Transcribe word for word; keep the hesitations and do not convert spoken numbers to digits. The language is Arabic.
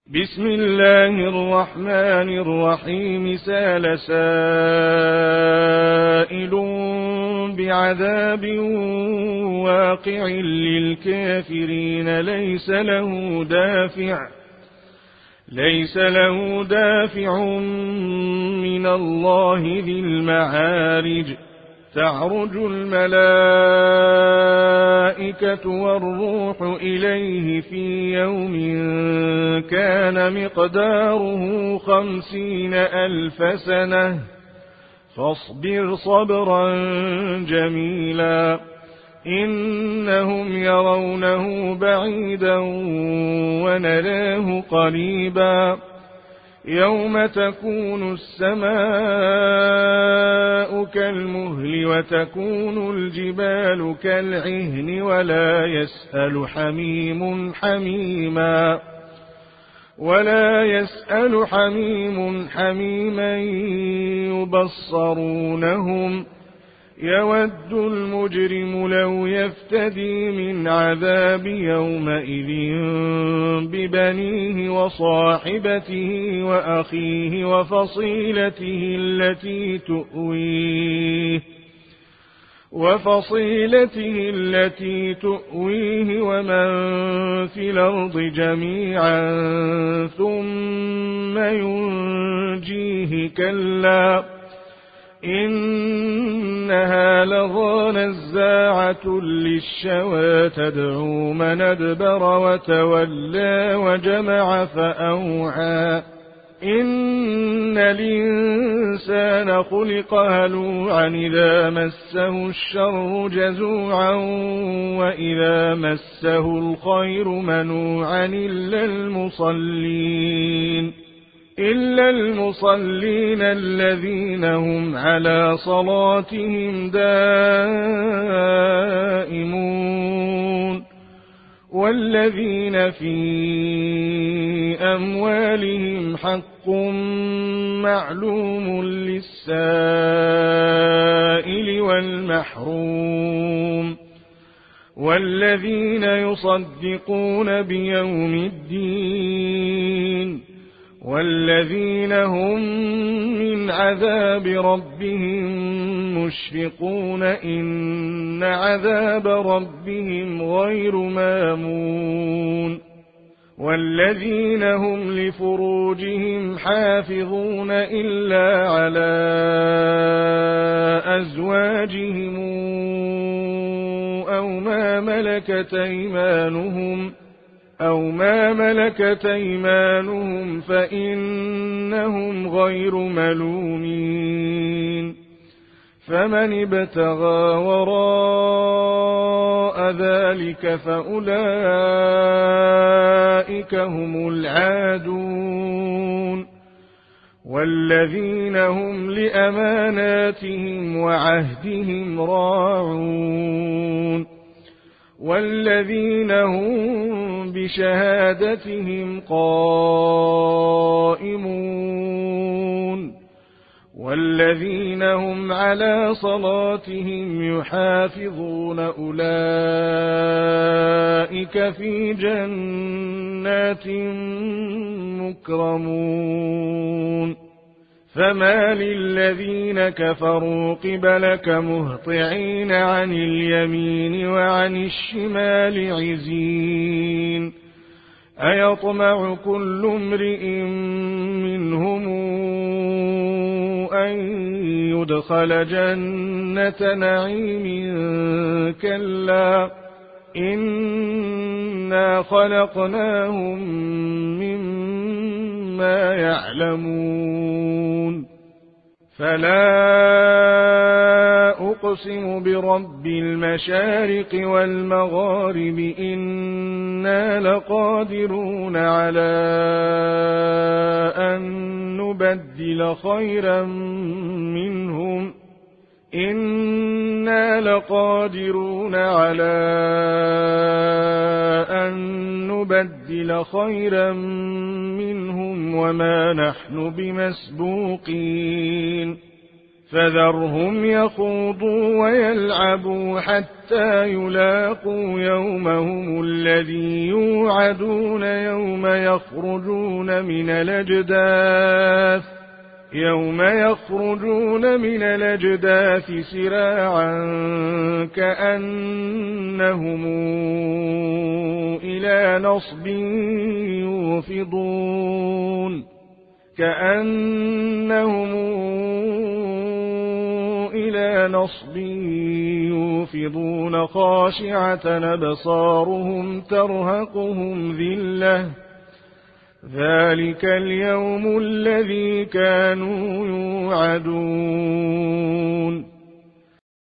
بسم الله الرحمن الرحيم سال سائل بعذاب واقع للكافرين ليس له دافع ليس له دافع من الله ذي المعارج تعرج الملائكة والروح إليه في يوم كان مقداره خمسين ألف سنة فاصبر صبرا جميلا إنهم يرونه بعيدا ونراه قريبا يوم تكون السماء كالمهل وتكون الجبال كالعهن ولا يسأل حميم حميما ولا يسأل حميم حميما يبصرونهم يود المجرم لو يفتدي من عذاب يومئذ ببنيه وصاحبته وأخيه وفصيلته التي تؤويه وفصيلته التي تؤويه ومن في الأرض جميعا ثم ينجيه كلا إنها لظى نزاعة للشوى تدعو من أدبر وتولى وجمع فأوعى إن الإنسان خلق هلوعا إذا مسه الشر جزوعا وإذا مسه الخير منوعا إلا المصلين إلا المصلين الذين هم على صلاتهم دائمون والذين في أموالهم حق معلوم للسائل والمحروم والذين يصدقون بيوم الدين والذين هم من عذاب ربهم مشفقون إن عذاب ربهم غير مامون والذين هم لفروجهم حافظون إلا على أزواجهم أو ما ملكت أيمانهم أو ما ملكت أيمانهم فإنهم غير ملومين فمن ابتغى وراء ذلك فأولئك هم العادون والذين هم لأماناتهم وعهدهم راعون والذين هم بشهادتهم قائمون والذين هم على صلاتهم يحافظون أولئك في جنات مكرمون فما للذين كفروا قبلك مهطعين عن اليمين وعن الشمال عزين أيطمع كل امرئ منهم أن يدخل جنة نعيم كلا إنا خلقناهم مما يعلمون فلا أقسم برب المشارق والمغارب إنا لقادرون على أن نبدل خيرا منهم إنا لقادرون على أن نبدل خيرا منهم وما نحن بمسبوقين فذرهم يخوضوا ويلعبوا حتى يلاقوا يومهم الذي يوعدون يوم يخرجون من الأجداث يوم يخرجون من الأجداث سراعا كأنهم إلى نصب يوفضون كأنهم إلى نصب يوفضون خاشعة أبصارهم ترهقهم ذلة ذلك اليوم الذي كانوا يوعدون